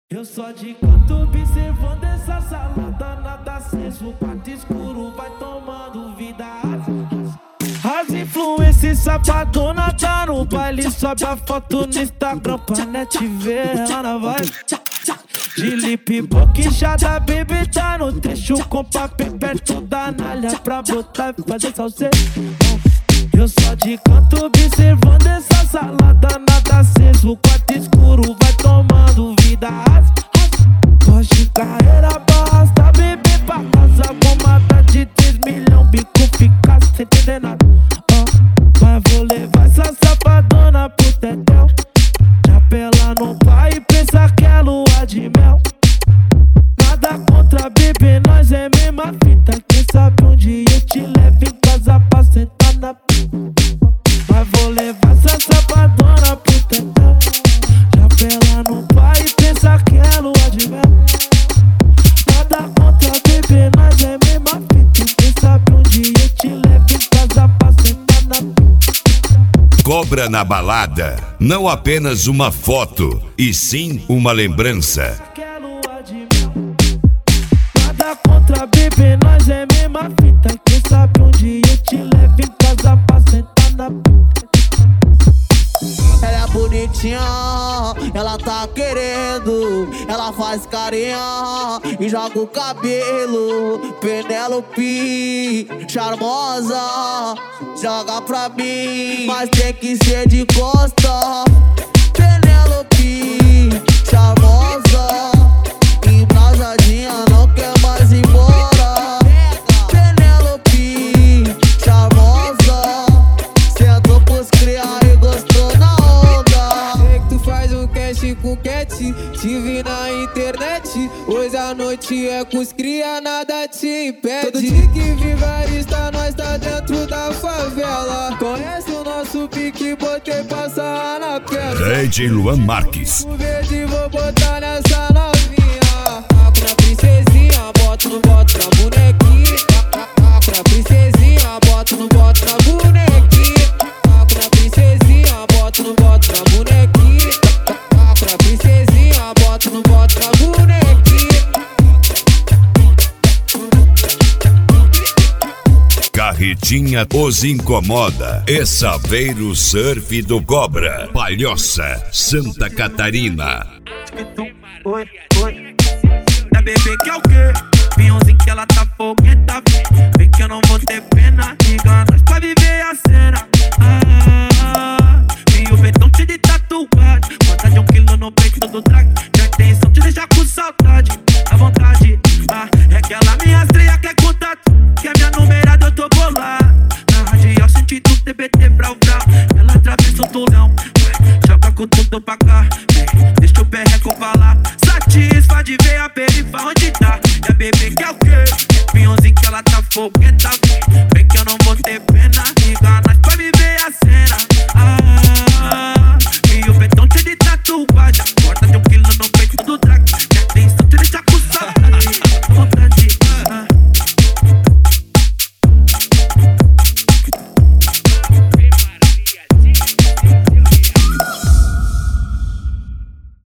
Eu só de canto observando essa salada, nada aceso, o quarto escuro vai tomando vida. As influências sapadona tá no baile, sobe a foto no Instagram pra net ver ela na vibe. De lip boquinchada, baby tá no trecho, com papo perto da nalha pra botar e fazer salseiro. Eu só de canto observando essa salada, nada aceso, o quarto escuro vai tomando vida. Hoje carreira basta, bebê pra casa com mata de 3 milhões, bico fica sem entender nada. Mas vou levar essa safadona pro tetel. Chapela no pai e pensa que é lua de mel. Nada contra bebê, nós é mesma fita. Quem sabe um dia eu te levo em casa pra sentar na pista. Mas vou levar essa safadona pro tetel. Chapela no pai e pensa que é lua de mel. Nada contra bebê, nós é mesma fita. Quem sabe um dia eu te levo em casa pra sentar na pista. Cobra na balada, não apenas uma foto, e sim uma lembrança. Nada contra bebê, nós é mesma fita. Quem sabe um dia eu te levo em casa pra sentar na pista. Ela é bonitinha, ela tá querendo. Ela faz carinha e joga o cabelo. Penélope, charmosa, joga pra mim, mas tem que ser de costa. Penélope, charmosa, embrasadinha, não quer mais ir embora. Penélope, charmosa, sentou pros criar e gostou na onda. Sei que tu faz um cast com cat, te vi na internet. Hoje a noite é com os cria, nada te impede. Todo dia que vigarista, nós tá dentro da favela. Conhece o nosso pique, botei passar na pedra. DJ Luan Marques. O verde vou botar nessa novinha. Taco na princesinha, boto no boto na bonequinha. Taco na princesinha, boto no boto na bonequinha. Taco na princesinha, boto no boto na bonequinha. Taco na princesinha, boto no boto na bonequinha. Carretinha os incomoda. Saveiro Surf do Cobra. Palhoça, Santa Catarina. Oi, oi. Da bebê que é o quê? Pinhãozinho que ela tá fogueta. Vem que eu não vou ter pena. Liga nós pra viver a cena. E o betão cheio de tatuagem. Vontade de 1 quilo no peito do drag. Já intenção te deixar com saudade. À vontade. É que ela me rastreia, quer contato. Que é minha numerada, eu tô bolado. Na radial senti do TBT brau brau. Ela atravessa o tulão. Joga com tudo pra cá. Deixa o perreco falar. Satisfa de ver a perifa onde tá. É bebê que é o quê? Pinhãozinho que ela tá fogueta. Vem